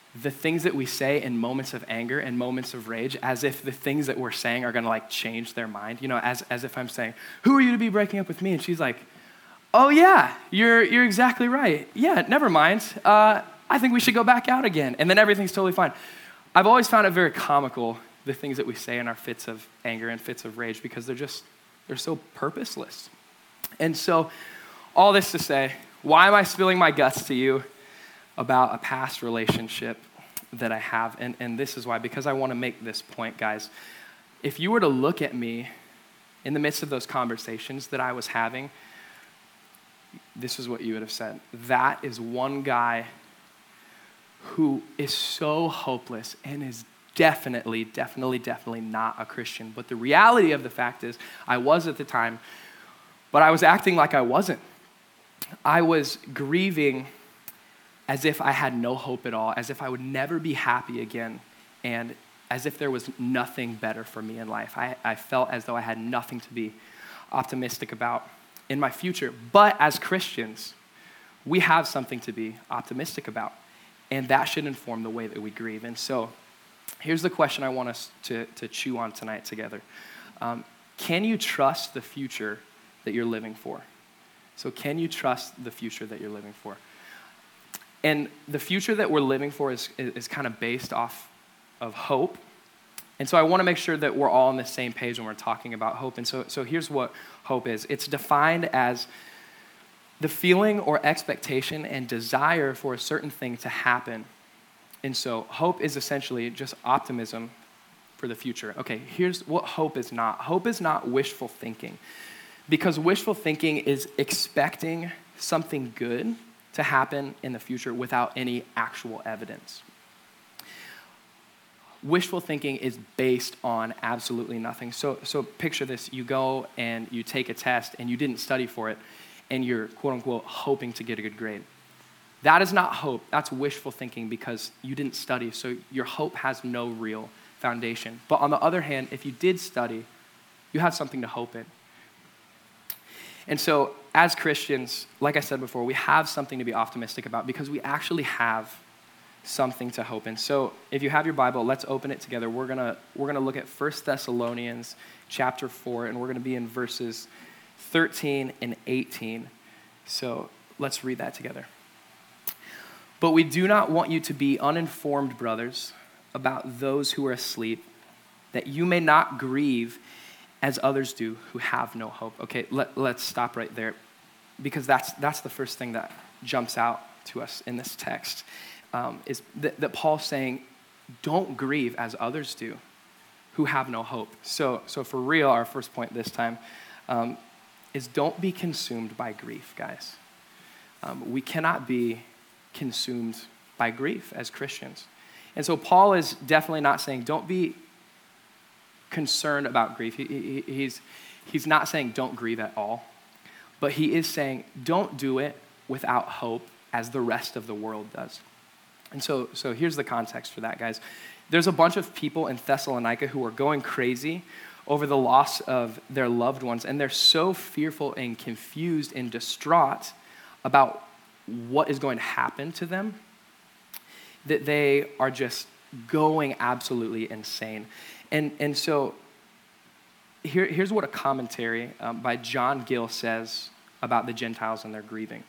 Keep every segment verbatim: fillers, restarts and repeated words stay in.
the things that we say in moments of anger and moments of rage, as if the things that we're saying are gonna like change their mind. You know, as, as if I'm saying, who are you to be breaking up with me? And she's like, oh yeah, you're you're exactly right. Yeah, never mind. Uh, I think we should go back out again. And then everything's totally fine. I've always found it very comical, the things that we say in our fits of anger and fits of rage, because they're just, they're so purposeless. And so all this to say, why am I spilling my guts to you about a past relationship that I have? And, and this is why, because I want to make this point, guys. If you were to look at me in the midst of those conversations that I was having, this is what you would have said. That is one guy who is so hopeless and is definitely, definitely, definitely not a Christian. But the reality of the fact is, I was at the time, but I was acting like I wasn't. I was grieving as if I had no hope at all, as if I would never be happy again, and as if there was nothing better for me in life. I, I felt as though I had nothing to be optimistic about in my future. But as Christians, we have something to be optimistic about, and that should inform the way that we grieve. And so here's the question I want us to, to chew on tonight together. Um, can you trust the future that you're living for? So can you trust the future that you're living for? And the future that we're living for is, is, is kind of based off of hope. And so I want to make sure that we're all on the same page when we're talking about hope. And so, so here's what hope is. It's defined as the feeling or expectation and desire for a certain thing to happen. And so hope is essentially just optimism for the future. Okay, here's what hope is not. Hope is not wishful thinking, because wishful thinking is expecting something good to happen in the future without any actual evidence. Wishful thinking is based on absolutely nothing. So, so picture this. You go and you take a test and you didn't study for it, and you're, quote unquote, hoping to get a good grade. That is not hope. That's wishful thinking, because you didn't study, so your hope has no real foundation. But on the other hand, if you did study, you have something to hope in. And so as Christians, like I said before, we have something to be optimistic about, because we actually have something to hope in. So if you have your Bible, let's open it together. We're gonna we're gonna look at First Thessalonians chapter four, and we're gonna be in verses thirteen and eighteen. So let's read that together. But we do not want you to be uninformed, brothers, about those who are asleep, that you may not grieve as others do who have no hope. Okay, let, let's stop right there, because that's that's the first thing that jumps out to us in this text, um, is that, that Paul's saying, don't grieve as others do who have no hope. So, so for real, our first point this time um, is don't be consumed by grief, guys. Um, we cannot be consumed by grief as Christians. And so Paul is definitely not saying don't be concerned about grief. He, he, he's, he's not saying don't grieve at all, but he is saying don't do it without hope as the rest of the world does. And so, so here's the context for that, guys. There's a bunch of people in Thessalonica who are going crazy over the loss of their loved ones, and they're so fearful and confused and distraught about what is going to happen to them that they are just going absolutely insane. And and so here, here's what a commentary um, by John Gill says about the Gentiles and their grieving.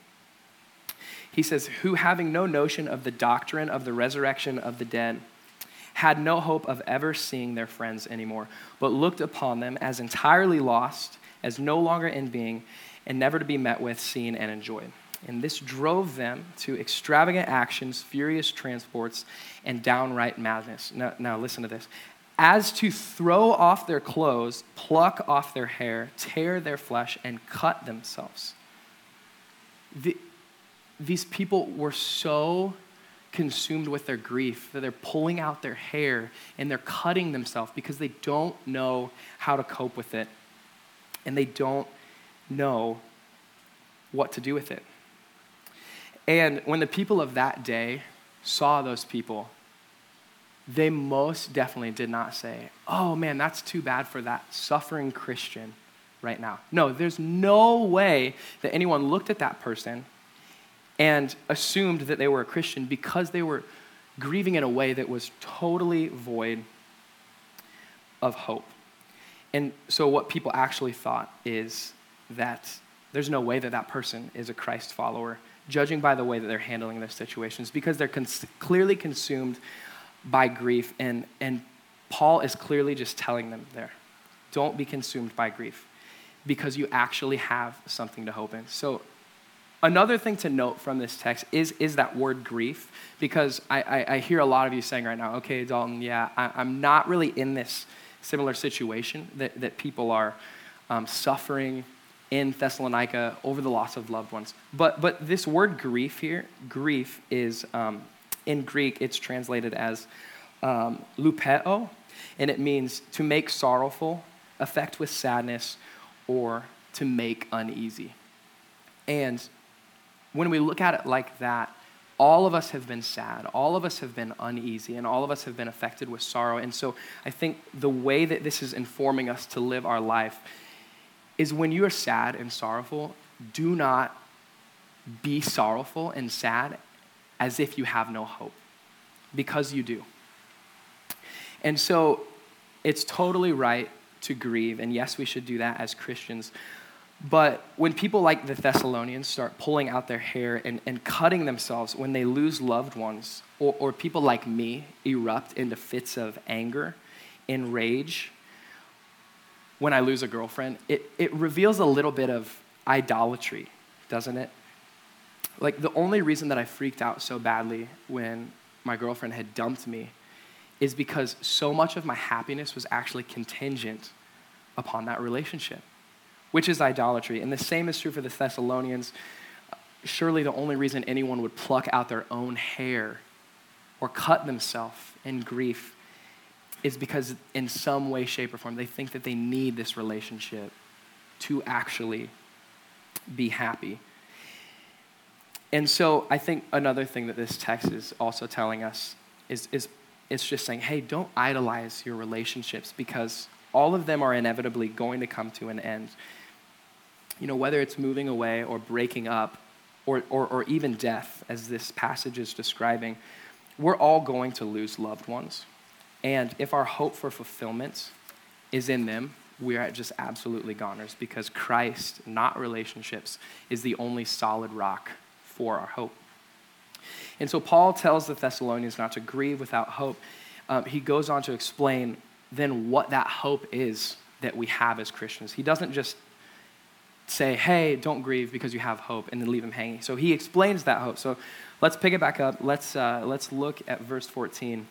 He says, who having no notion of the doctrine of the resurrection of the dead had no hope of ever seeing their friends anymore, but looked upon them as entirely lost, as no longer in being, and never to be met with, seen, and enjoyed. And this drove them to extravagant actions, furious transports, and downright madness. Now, now listen to this. As to throw off their clothes, pluck off their hair, tear their flesh, and cut themselves. The, these people were so consumed with their grief that they're pulling out their hair and they're cutting themselves because they don't know how to cope with it, and they don't know what to do with it. And when the people of that day saw those people, they most definitely did not say, oh man, that's too bad for that suffering Christian right now. No, there's no way that anyone looked at that person and assumed that they were a Christian because they were grieving in a way that was totally void of hope. And so what people actually thought is that there's no way that that person is a Christ follower, judging by the way that they're handling their situations, because they're cons- clearly consumed by grief. And, and Paul is clearly just telling them there, don't be consumed by grief, because you actually have something to hope in. So another thing to note from this text is, is that word grief, because I, I, I hear a lot of you saying right now, okay, Dalton, yeah, I, I'm not really in this similar situation that, that people are um, suffering in Thessalonica over the loss of loved ones. But but this word grief here, grief is, um, in Greek, it's translated as um, lupeo, and it means to make sorrowful, affect with sadness, or to make uneasy. And when we look at it like that, all of us have been sad, all of us have been uneasy, and all of us have been affected with sorrow. And so I think the way that this is informing us to live our life is when you are sad and sorrowful, do not be sorrowful and sad as if you have no hope, because you do. And so it's totally right to grieve, and yes, we should do that as Christians. But when people like the Thessalonians start pulling out their hair and, and cutting themselves when they lose loved ones, or, or people like me erupt into fits of anger and rage when I lose a girlfriend, it, it reveals a little bit of idolatry, doesn't it? Like, the only reason that I freaked out so badly when my girlfriend had dumped me is because so much of my happiness was actually contingent upon that relationship, which is idolatry. And the same is true for the Thessalonians. Surely the only reason anyone would pluck out their own hair or cut themselves in grief is because in some way, shape, or form, they think that they need this relationship to actually be happy. And so I think another thing that this text is also telling us is, is it's just saying, hey, don't idolize your relationships, because all of them are inevitably going to come to an end. You know, whether it's moving away or breaking up or, or, or even death, as this passage is describing, we're all going to lose loved ones. And if our hope for fulfillment is in them, we are just absolutely goners, because Christ, not relationships, is the only solid rock for our hope. And so Paul tells the Thessalonians not to grieve without hope. Um, he goes on to explain then what that hope is that we have as Christians. He doesn't just say, hey, don't grieve because you have hope, and then leave him hanging. So he explains that hope. So let's pick it back up. Let's uh, let's look at verse fourteen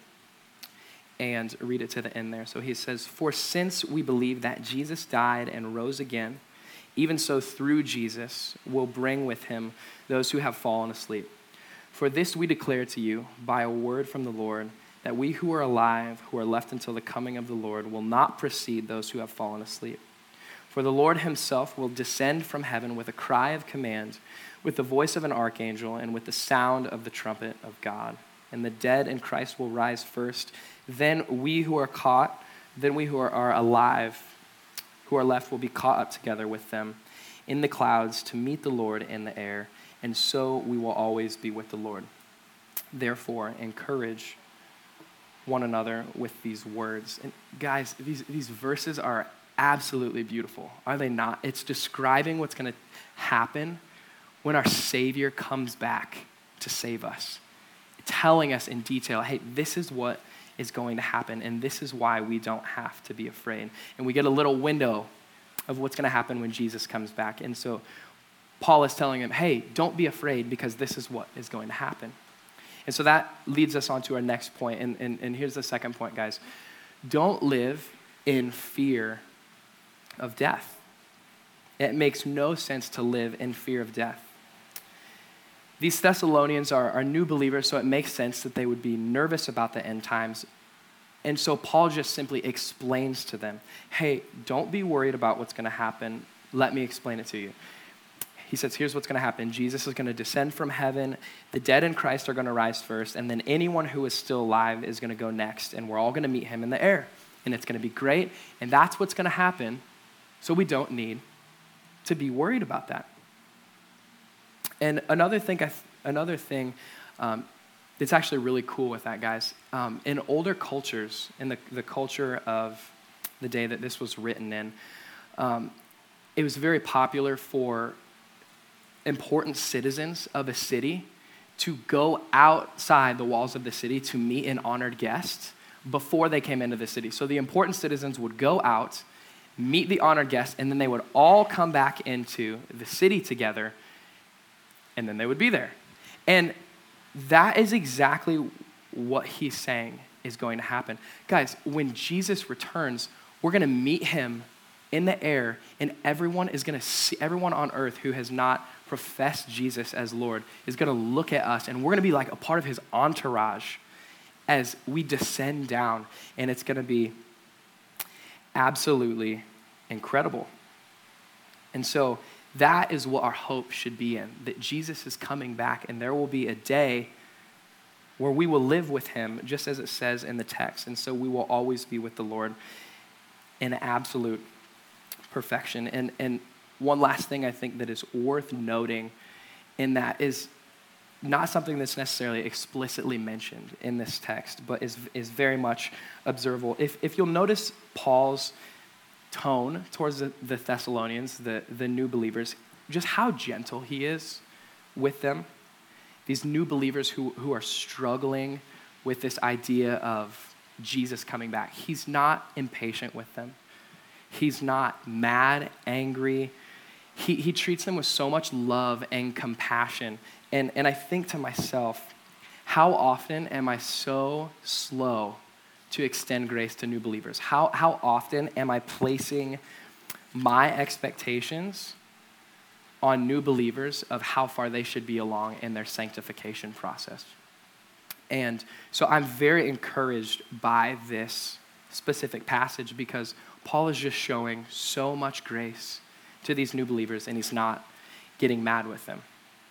and read it to the end there. So he says, for since we believe that Jesus died and rose again, even so through Jesus we'll bring with him those who have fallen asleep. For this we declare to you by a word from the Lord, that we who are alive, who are left until the coming of the Lord, will not precede those who have fallen asleep. For the Lord himself will descend from heaven with a cry of command, with the voice of an archangel, and with the sound of the trumpet of God. And the dead in Christ will rise first. Then we who are caught, then we who are, are alive, who are left, will be caught up together with them in the clouds to meet the Lord in the air. And so we will always be with the Lord. Therefore, encourage one another with these words. And guys, these, these verses are absolutely beautiful, are they not? It's describing what's going to happen when our Savior comes back to save us, telling us in detail, hey, this is what is going to happen, and this is why we don't have to be afraid. And we get a little window of what's going to happen when Jesus comes back. And so Paul is telling them, hey, don't be afraid, because this is what is going to happen. And so that leads us on to our next point. And, and, and here's the second point, guys. Don't live in fear of death. It makes no sense to live in fear of death. These Thessalonians are, are new believers, so it makes sense that they would be nervous about the end times. And so Paul just simply explains to them, hey, don't be worried about what's going to happen. Let me explain it to you. He says, here's what's going to happen. Jesus is going to descend from heaven. The dead in Christ are going to rise first. And then anyone who is still alive is going to go next. And we're all going to meet him in the air. And it's going to be great. And that's what's going to happen. So we don't need to be worried about that. And another thing, I th- another thing um, it's actually really cool with that, guys. Um, in older cultures, in the, the culture of the day that this was written in, um, it was very popular for important citizens of a city to go outside the walls of the city to meet an honored guest before they came into the city. So the important citizens would go out, meet the honored guest, and then they would all come back into the city together, and then they would be there. And that is exactly what he's saying is going to happen. Guys, when Jesus returns, we're going to meet him in the air, and everyone is going to see, everyone on earth who has not professed Jesus as Lord is going to look at us, and we're going to be like a part of his entourage as we descend down, and it's going to be absolutely incredible. And so that is what our hope should be in, that Jesus is coming back, and there will be a day where we will live with him, just as it says in the text. And so we will always be with the Lord in absolute perfection. And, and one last thing I think that is worth noting in that is not something that's necessarily explicitly mentioned in this text, but is, is very much observable. If, if you'll notice Paul's tone towards the, the Thessalonians, the, the new believers, just how gentle he is with them. These new believers who, who are struggling with this idea of Jesus coming back. He's not impatient with them. He's not mad, angry. He, he treats them with so much love and compassion. And, and I think to myself, how often am I so slow to extend grace to new believers? How, how often am I placing my expectations on new believers of how far they should be along in their sanctification process? And so I'm very encouraged by this specific passage because Paul is just showing so much grace to these new believers, and he's not getting mad with them.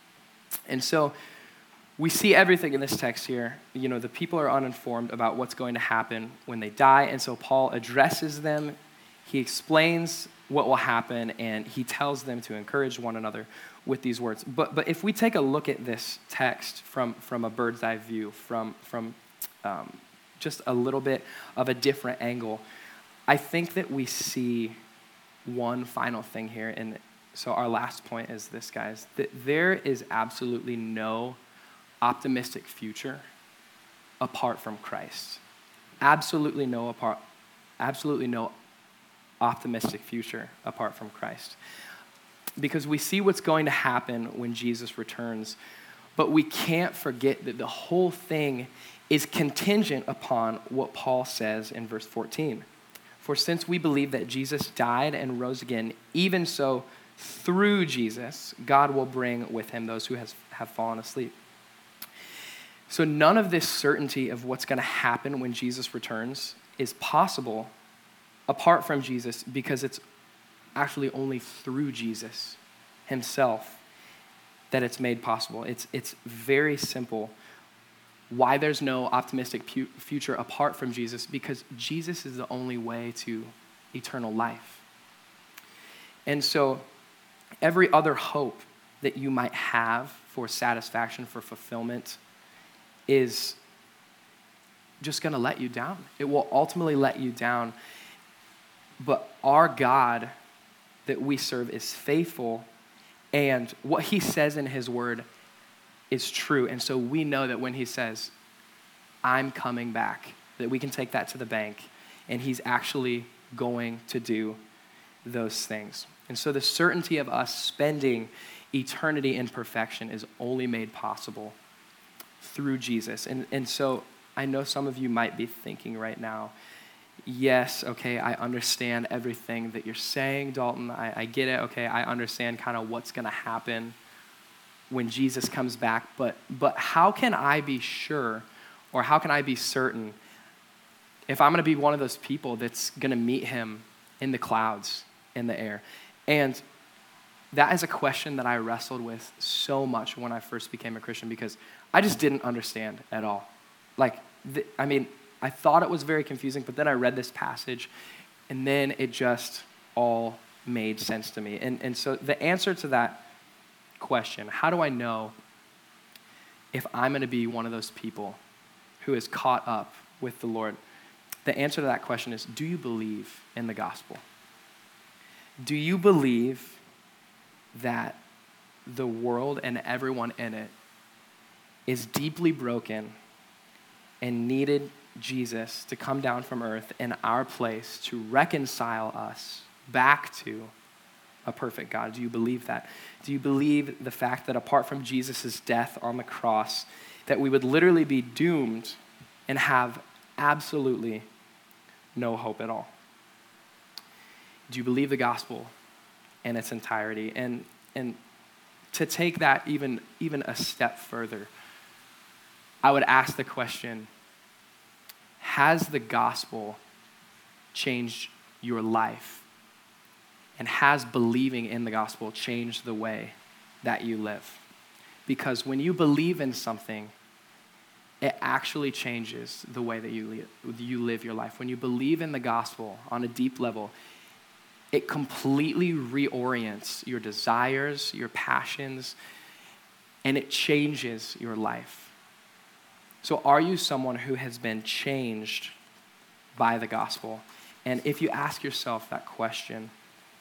And so we see everything in this text here. You know, the people are uninformed about what's going to happen when they die, and so Paul addresses them. He explains what will happen, and he tells them to encourage one another with these words. But but if we take a look at this text from, from a bird's eye view, from, from um, just a little bit of a different angle, I think that we see one final thing here. And so our last point is this, guys, that there is absolutely no optimistic future apart from Christ. Absolutely no apart, absolutely no optimistic future apart from Christ. Because we see what's going to happen when Jesus returns, but we can't forget that the whole thing is contingent upon what Paul says in verse fourteen. For since we believe that Jesus died and rose again, even so, through Jesus, God will bring with him those who has, have fallen asleep. So none of this certainty of what's going to happen when Jesus returns is possible apart from Jesus, because it's actually only through Jesus himself that it's made possible. It's, it's very simple why there's no optimistic pu- future apart from Jesus, because Jesus is the only way to eternal life. And so every other hope that you might have for satisfaction, for fulfillment, is just going to let you down. It will ultimately let you down. But our God that we serve is faithful, and what he says in his word is true. And so we know that when he says, I'm coming back, that we can take that to the bank, and he's actually going to do those things. And so the certainty of us spending eternity in perfection is only made possible through Jesus. And, and so I know some of you might be thinking right now, yes, okay, I understand everything that you're saying, Dalton. I, I get it, okay, I understand kind of what's going to happen when Jesus comes back, but but how can I be sure, or how can I be certain if I'm going to be one of those people that's going to meet him in the clouds, in the air? And that is a question that I wrestled with so much when I first became a Christian, because I just didn't understand at all. Like, th- I mean, I thought it was very confusing, but then I read this passage, and then it just all made sense to me. And, and so the answer to that question, how do I know if I'm going to be one of those people who is caught up with the Lord? The answer to that question is, do you believe in the gospel? Do you believe that the world and everyone in it is deeply broken and needed Jesus to come down from earth in our place to reconcile us back to a perfect God? Do you believe that? Do you believe the fact that apart from Jesus' death on the cross, that we would literally be doomed and have absolutely no hope at all? Do you believe the gospel in its entirety? And and to take that even, even a step further, I would ask the question, has the gospel changed your life? And has believing in the gospel changed the way that you live? Because when you believe in something, it actually changes the way that you live, you live your life. When you believe in the gospel on a deep level, it completely reorients your desires, your passions, and it changes your life. So are you someone who has been changed by the gospel? And if you ask yourself that question,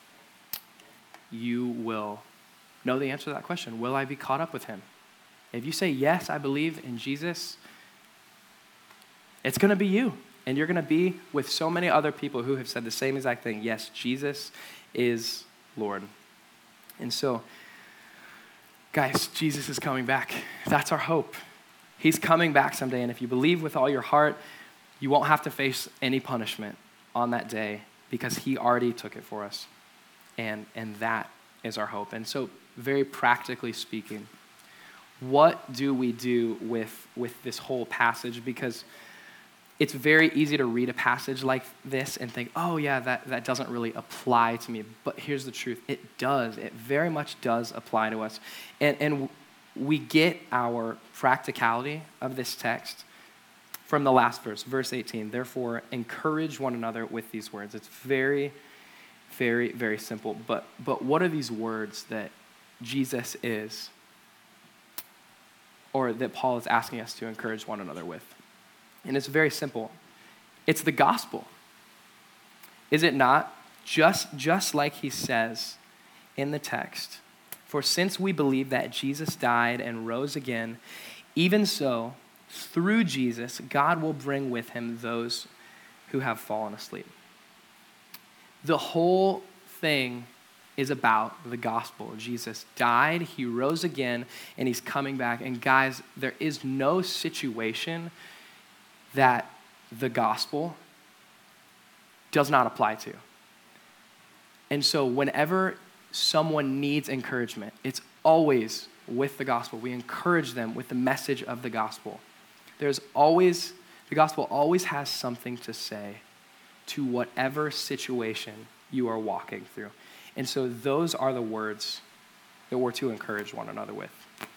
you will know the answer to that question. Will I be caught up with him? If you say, yes, I believe in Jesus, it's going to be you. And you're going to be with so many other people who have said the same exact thing. Yes, Jesus is Lord. And so, guys, Jesus is coming back. That's our hope. He's coming back someday. And if you believe with all your heart, you won't have to face any punishment on that day because he already took it for us. And, and that is our hope. And so, very practically speaking, what do we do with, with this whole passage? Because it's very easy to read a passage like this and think, oh yeah, that, that doesn't really apply to me. But here's the truth. It does. It very much does apply to us. And, and we get our practicality of this text from the last verse, verse eighteen. Therefore, encourage one another with these words. It's very, very, very simple. But, but what are these words that Jesus is, or that Paul is asking us to encourage one another with? And it's very simple. It's the gospel. Is it not? Just, just like he says in the text, for since we believe that Jesus died and rose again, even so, through Jesus, God will bring with him those who have fallen asleep. The whole thing is about the gospel. Jesus died, he rose again, and he's coming back. And guys, there is no situation that the gospel does not apply to. And so whenever someone needs encouragement, it's always with the gospel. We encourage them with the message of the gospel. There's always, the gospel always has something to say to whatever situation you are walking through. And so those are the words that we're to encourage one another with.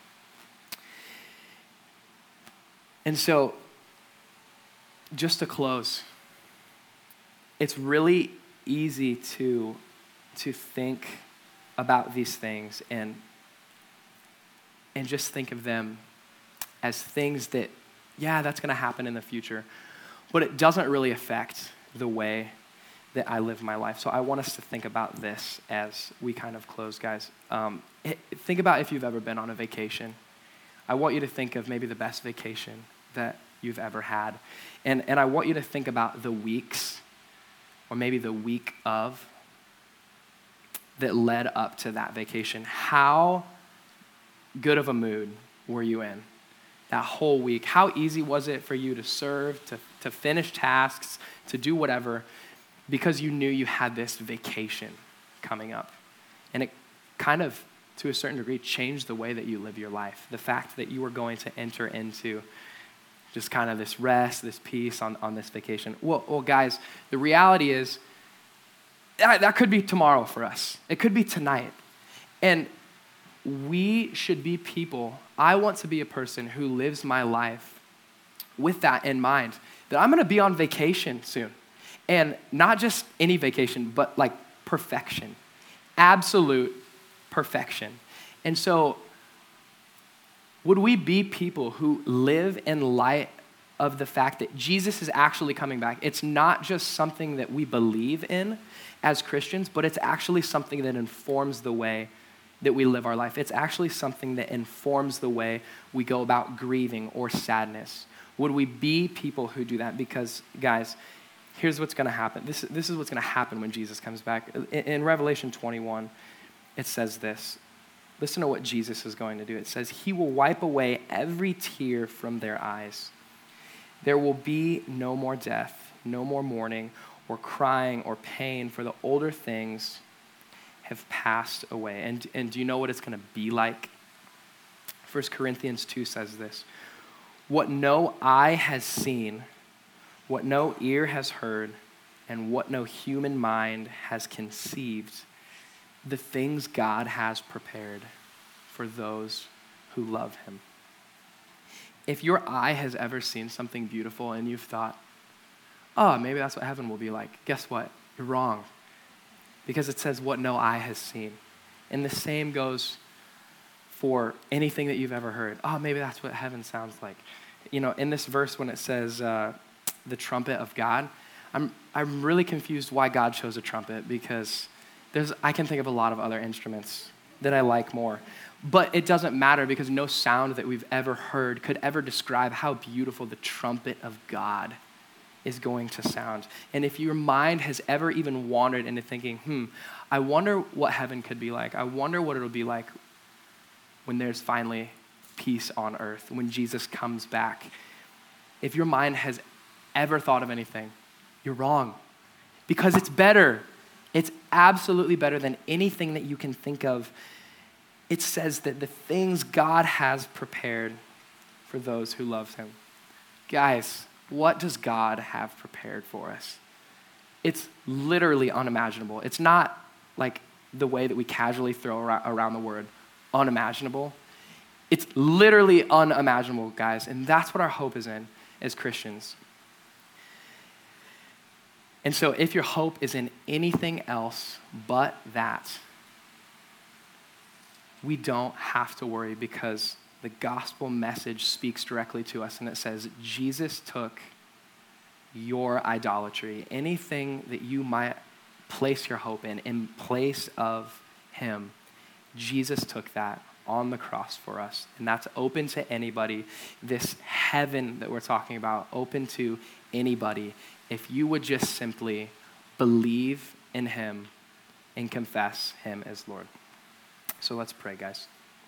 And so, just to close, it's really easy to, to think about these things and, and just think of them as things that, yeah, that's going to happen in the future, but it doesn't really affect the way that I live my life. So I want us to think about this as we kind of close, guys. Um, think about if you've ever been on a vacation. I want you to think of maybe the best vacation that you've ever had. And, and I want you to think about the weeks, or maybe the week of, that led up to that vacation. How good of a mood were you in that whole week? How easy was it for you to serve, to, to finish tasks, to do whatever, because you knew you had this vacation coming up? And it kind of, to a certain degree, changed the way that you live your life. The fact that you were going to enter into just kind of this rest, this peace on, on this vacation. Well, well, guys, the reality is that, that could be tomorrow for us. It could be tonight. And we should be people. I want to be a person who lives my life with that in mind, that I'm going to be on vacation soon. And not just any vacation, but like perfection, absolute perfection. And so Would we be people who live in light of the fact that Jesus is actually coming back? It's not just something that we believe in as Christians, but it's actually something that informs the way that we live our life. It's actually something that informs the way we go about grieving or sadness. Would we be people who do that? Because, guys, here's what's going to happen. This, this is what's going to happen when Jesus comes back. In, in Revelation twenty-one, it says this. Listen to what Jesus is going to do. It says, he will wipe away every tear from their eyes. There will be no more death, no more mourning, or crying, or pain, for the older things have passed away. And, and do you know what it's going to be like? First Corinthians two says this. What no eye has seen, what no ear has heard, and what no human mind has conceived, the things God has prepared for those who love him. If your eye has ever seen something beautiful and you've thought, oh, maybe that's what heaven will be like, guess what? You're wrong. Because it says what no eye has seen. And the same goes for anything that you've ever heard. Oh, maybe that's what heaven sounds like. You know, in this verse when it says uh, the trumpet of God, I'm I'm really confused why God chose a trumpet, because there's I can think of a lot of other instruments that I like more. But it doesn't matter, because no sound that we've ever heard could ever describe how beautiful the trumpet of God is going to sound. And if your mind has ever even wandered into thinking, hmm, I wonder what heaven could be like. I wonder what it'll be like when there's finally peace on earth, when Jesus comes back. If your mind has ever thought of anything, you're wrong. Because it's better. It's absolutely better than anything that you can think of. It says that the things God has prepared for those who love him. Guys, what does God have prepared for us? It's literally unimaginable. It's not like the way that we casually throw around the word unimaginable. It's literally unimaginable, guys, and that's what our hope is in as Christians. And so if your hope is in anything else but that, we don't have to worry, because the gospel message speaks directly to us, and it says, Jesus took your idolatry, anything that you might place your hope in, in place of him. Jesus took that on the cross for us, and that's open to anybody. This heaven that we're talking about, open to anybody, if you would just simply believe in him and confess him as Lord. So let's pray, guys.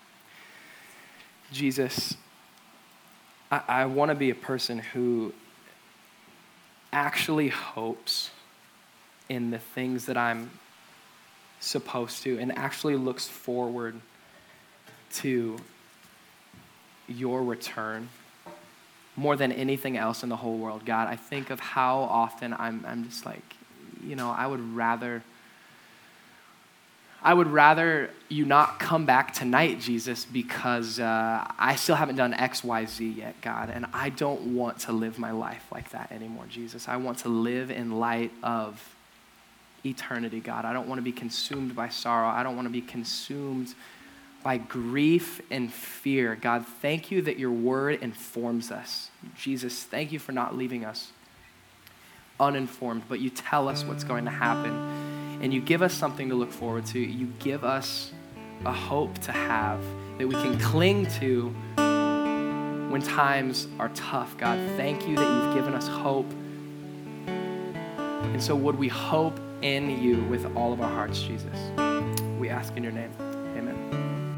Jesus, I, I want to be a person who actually hopes in the things that I'm supposed to, and actually looks forward to your return more than anything else in the whole world. God, I think of how often I'm I'm just like, you know, I would rather I would rather you not come back tonight, Jesus, because uh, I still haven't done X, Y, Z yet, God, and I don't want to live my life like that anymore, Jesus. I want to live in light of eternity, God. I don't want to be consumed by sorrow. I don't want to be consumed by grief and fear. God, thank you that your word informs us. Jesus, thank you for not leaving us uninformed, but you tell us what's going to happen. And you give us something to look forward to. You give us a hope to have that we can cling to when times are tough. God, thank you that you've given us hope. And so would we hope in you with all of our hearts, Jesus? We ask in your name. Amen.